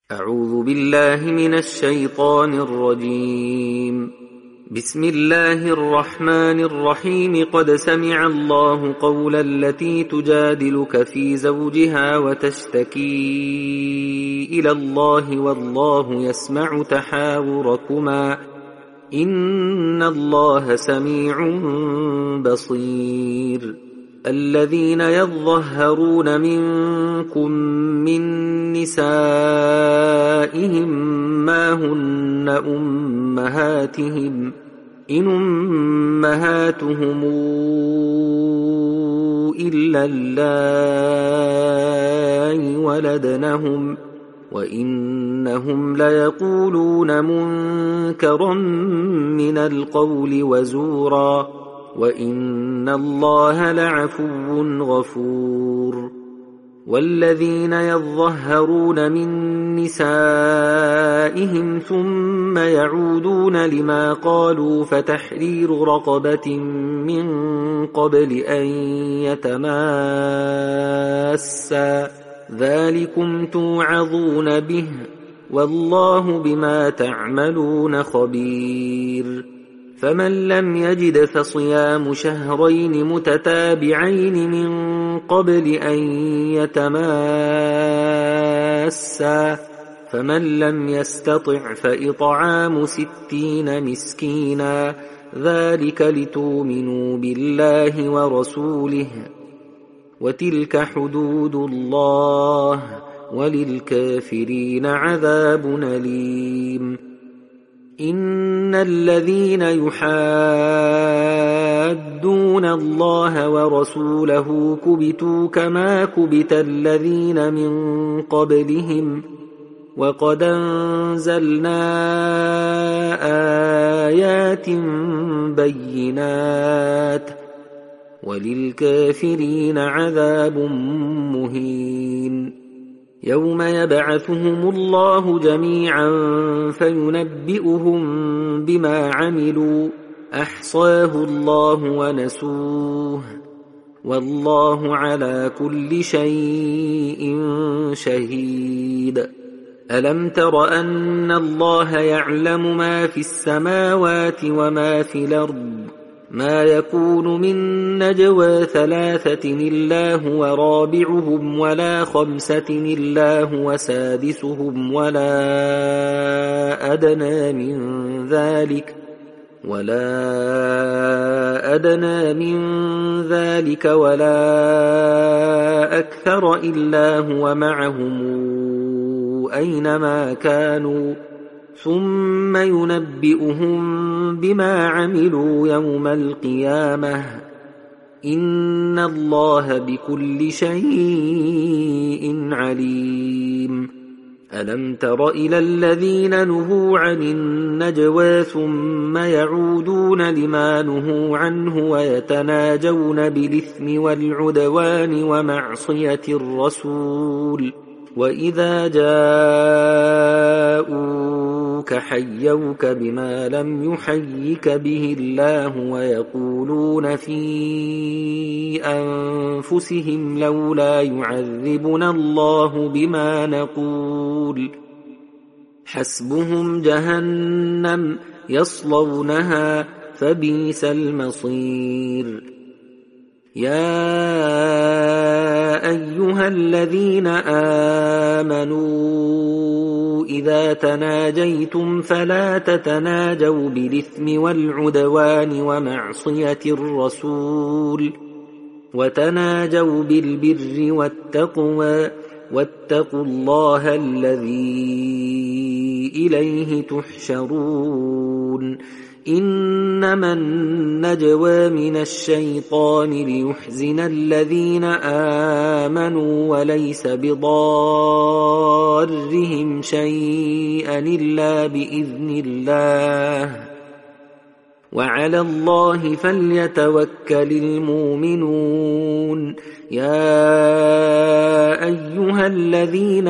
أعوذ بالله من الشيطان الرجيم. بسم الله الرحمن الرحيم. قد سمع الله قول التي تجادلك في زوجها وتشتكي إلى الله والله يسمع تحاوركما إن الله سميع بصير. الذين يظهرون منكم من نسائهم ما هن أمهاتهم إن أمهاتهم إلا اللائي ولدنهم وإنهم ليقولون منكرا من القول وزورا وإن الله لعفو غفور. والذين يظهرون من نسائهم ثم يعودون لما قالوا فتحرير رقبة من قبل أن يتماسا ذلكم توعظون به والله بما تعملون خبير. فمن لم يجد فصيام شهرين متتابعين من قبل أن يتماسا فمن لم يستطع فإطعام 60 مسكينا ذلك لتؤمنوا بالله ورسوله وتلك حدود الله وللكافرين عذاب أليم. إن الذين يحادون الله ورسوله كبتوا كما كبت الذين من قبلهم وقد أنزلنا آيات بينات وللكافرين عذاب مهين. يوم يبعثهم الله جميعا فينبئهم بما عملوا أحصاه الله ونسوه والله على كل شيء شهيد. ألم تر أن الله يعلم ما في السماوات وما في الأرض ما يكون من نجوى 3 إلا هو رابعهم ولا 5 إلا هو سادسهم ولا أدنى من ذلك ولا أكثر إلا هو معهم أينما كانوا ثم ينبئهم بما عملوا يوم القيامة إن الله بكل شيء عليم. ألم تر إلى الذين نهوا عن النجوى ثم يعودون لما نهوا عنه ويتناجون بالإثم والعدوان ومعصية الرسول وإذا جاءوك حيوك بما لم يحيك به الله ويقولون في أنفسهم لولا يعذبنا الله بما نقول حسبهم جهنم يصلونها فبئس المصير. يا أيها الذين آمنوا إذا تناجيتم فلا تتناجوا بالإثم والعدوان ومعصية الرسول وتناجوا بالبر والتقوى واتقوا الله الذي إليه تحشرون. إنما النجوى من الشيطان ليحزن الذين آمنوا وليس بضارهم شيئا إلا بإذن الله وعلى الله فليتوكل المؤمنون. يا أيها الذين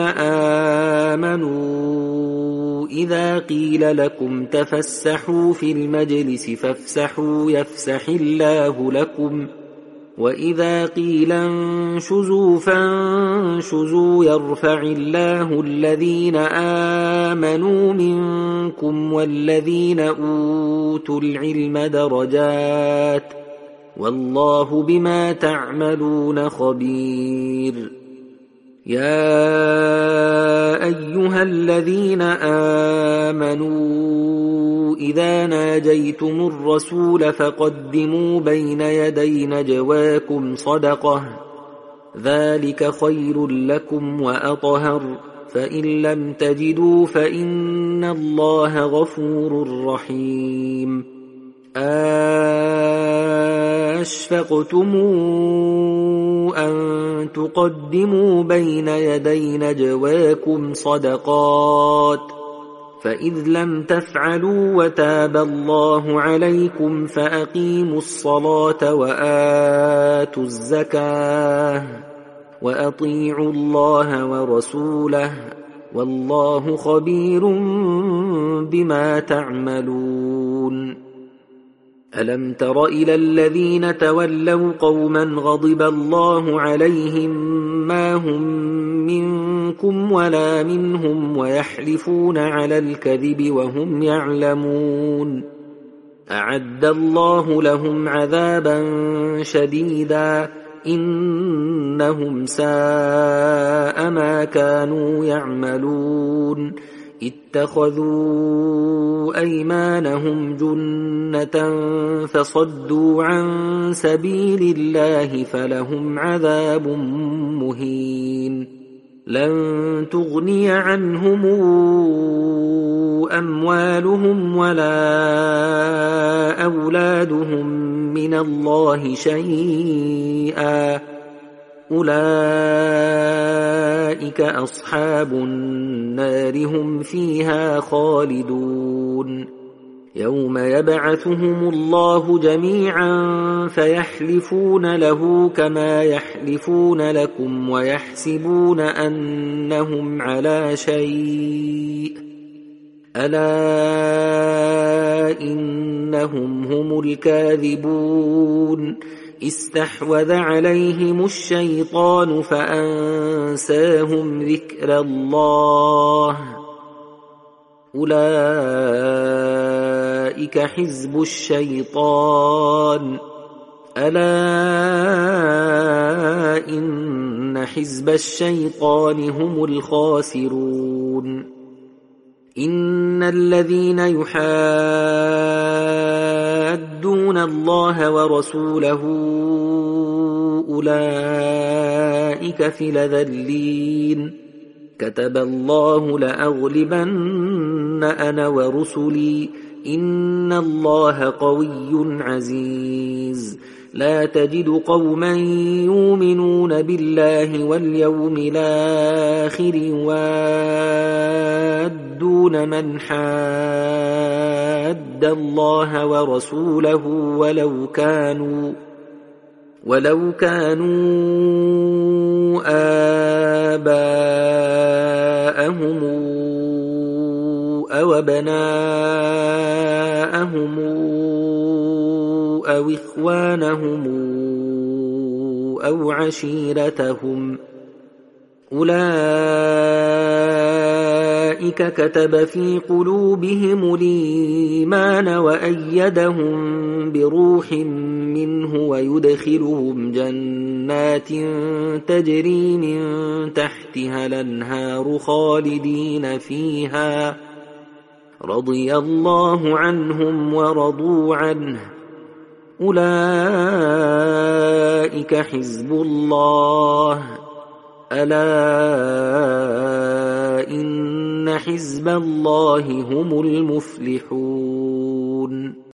آمنوا إذا قيل لكم تفسحوا في المجلس فافسحوا يفسح الله لكم وإذا قيل انشزوا فانشزوا يرفع الله الذين آمنوا منكم والذين أوتوا العلم درجات والله بما تعملون خبير يا أيها الذين آمنوا إذا ناجيتم الرسول فقدموا بين يدي نجواكم صدقة ذلك خير لكم وأطهر فإن لم تجدوا فإن الله غفور رحيم أشفقتم أن تقدموا بين يدي نجواكم صدقات فإذ لم تفعلوا وتاب الله عليكم فأقيموا الصلاة وآتوا الزكاة وأطيعوا الله ورسوله والله خبير بما تعملون ألم تر إلى الذين تولوا قوما غضب الله عليهم ما هم منكم ولا منهم ويحلفون على الكذب وهم يعلمون أعد الله لهم عذابا شديدا إنهم ساء ما كانوا يعملون اتخذوا أيمانهم جنة فصدوا عن سبيل الله فلهم عذاب مهين لن تغني عنهم أموالهم ولا أولادهم من الله شيئا أولئك أصحاب النار هم فيها خالدون يوم يبعثهم الله جميعا فيحلفون له كما يحلفون لكم ويحسبون أنهم على شيء ألا إنهم هم الكاذبون استحوذ عليهم الشيطان فأنساهم ذكر الله أولئك حزب الشيطان ألا إن حزب الشيطان هم الخاسرون إن الذين يحادون الله ورسوله أولئك في الأذلين كتب الله لأغلبن أنا ورسلي إن الله قوي عزيز لا تجد قوما يؤمنون بالله واليوم الآخر يوادون من حاد الله ورسوله ولو كانوا آباءهم أو أبناءهم أو إخوانهم أو عشيرتهم أولئك كتب في قلوبهم الإيمان وأيدهم بروح منه ويدخلهم جنات تجري من تحتها الأنهار خالدين فيها رضي الله عنهم ورضوا عنه أولئك حزب الله ألا إن حزب الله هم المفلحون